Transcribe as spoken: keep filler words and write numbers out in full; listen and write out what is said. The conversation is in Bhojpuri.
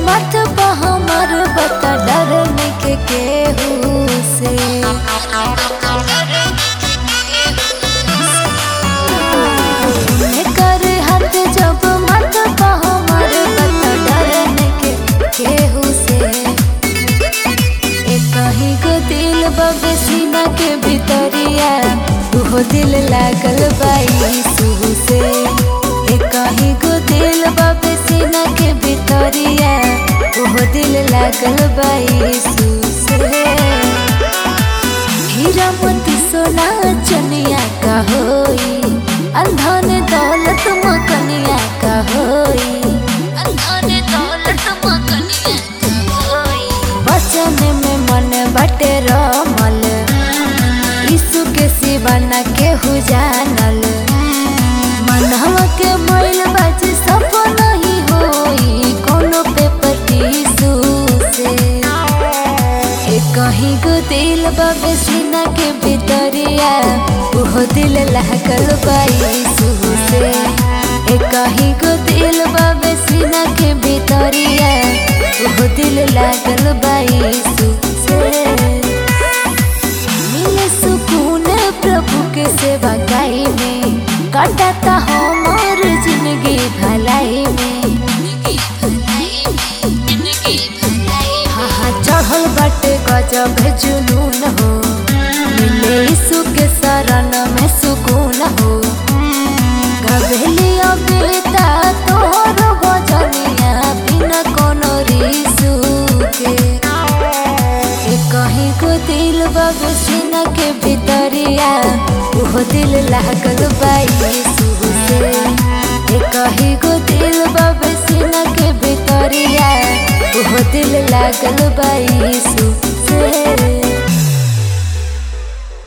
मत हमर बता डरने के केहू से। कर हाथ जब मत हमर बता डरने के केहू से। एक ही गो दिल बबे सीना के भीतरिया तुहो दिल लागल बाई सुहू से। एक ही गो दिल बबे सीना के भीतरिया तुहो दिल लागल बाई सुहू से। हीरा मोती सोना चनिया का होई, अंधन दौलत मकनिया का होई, अंधन दौलत मकनिया का होई। बचन में मन बटे रमल, यीशु के सिवा न केहू जानल। मनवा के मैल बाज सफल नहीं होई कोनो पेपर टीसू से। एक ही गो दिल बबे सीना के भीतरिया उहो दिल लागल बाई सुहू से। एक ही गो दिल बबे सीना के भीतरिया उहो दिल लागल बाई सुहू से। मिले सुकून प्रभु के सेवा गाई में, काटता हमार जिंदगी भलाई में। हाँ हाँ चढ़ल बाटे गजब जुनून हो, मिले यीशु के शरण में सुकून हो। गवेलिया बेटा तोहर भजनिया बिना कोनो रीसू के। कहीं को दिल बबे सीना के भीतरिया उहो दिल लागल बाई सुहू से। कहीं को दिल बबे सीना के भीतरिया उहो दिल लागल बाई सुहू।